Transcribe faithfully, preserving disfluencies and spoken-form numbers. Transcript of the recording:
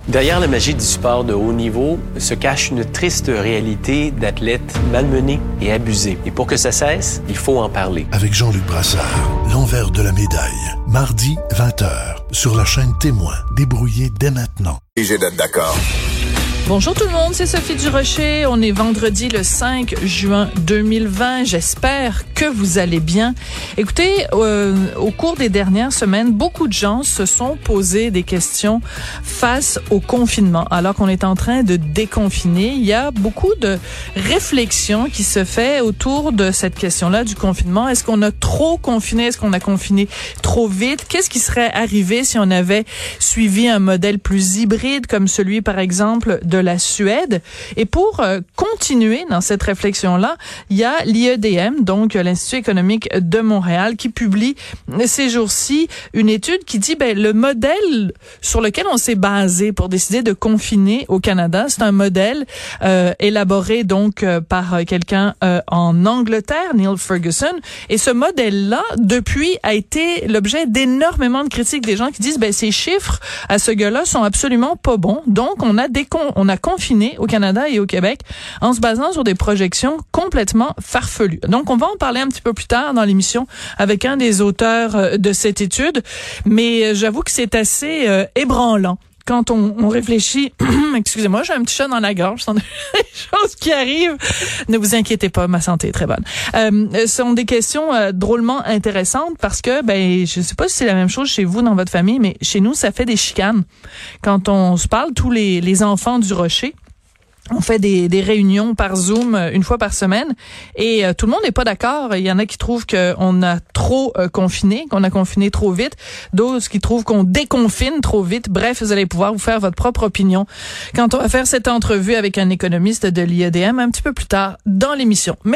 Derrière la magie du sport de haut niveau se cache une triste réalité d'athlètes malmenés et abusés. Et pour que ça cesse, il faut en parler. Avec Jean-Luc Brassard, l'envers de la médaille. Mardi, vingt heures, sur la chaîne Témoin. Débrouillez dès maintenant. Et j'ai d'être d'accord. Bonjour tout le monde, c'est Sophie Durocher. On est vendredi le cinq juin deux mille vingt. J'espère que vous allez bien. Écoutez, euh, au cours des dernières semaines, beaucoup de gens se sont posé des questions face au confinement. Alors qu'on est en train de déconfiner, il y a beaucoup de réflexions qui se fait autour de cette question-là du confinement. Est-ce qu'on a trop confiné? Est-ce qu'on a confiné trop vite? Qu'est-ce qui serait arrivé si on avait suivi un modèle plus hybride comme celui, par exemple, de la Suède? Et pour euh, continuer dans cette réflexion-là, il y a l'I E D M, donc l'Institut économique de Montréal, qui publie ces jours-ci une étude qui dit ben le modèle sur lequel on s'est basé pour décider de confiner au Canada, c'est un modèle euh, élaboré donc euh, par quelqu'un euh, en Angleterre, Neil Ferguson, et ce modèle-là depuis a été l'objet d'énormément de critiques, des gens qui disent ben ces chiffres à ce gars-là sont absolument pas bons. Donc on a décon on a confiné au Canada et au Québec en se basant sur des projections complètement farfelues. Donc, on va en parler un petit peu plus tard dans l'émission avec un des auteurs de cette étude, mais j'avoue que c'est assez euh, ébranlant. Quand on, on réfléchit, excusez-moi, j'ai un petit chat dans la gorge, ce sont des choses qui arrivent. Ne vous inquiétez pas, ma santé est très bonne. Euh, ce sont des questions euh, drôlement intéressantes parce que, ben, je sais pas si c'est la même chose chez vous dans votre famille, mais chez nous, ça fait des chicanes. Quand on se parle, tous les, les enfants du Rocher, on fait des, des réunions par Zoom une fois par semaine et euh, tout le monde n'est pas d'accord. Il y en a qui trouvent qu'on a trop euh, confiné, qu'on a confiné trop vite. D'autres qui trouvent qu'on déconfine trop vite. Bref, vous allez pouvoir vous faire votre propre opinion quand on va faire cette entrevue avec un économiste de l'I E D M un petit peu plus tard dans l'émission. Mais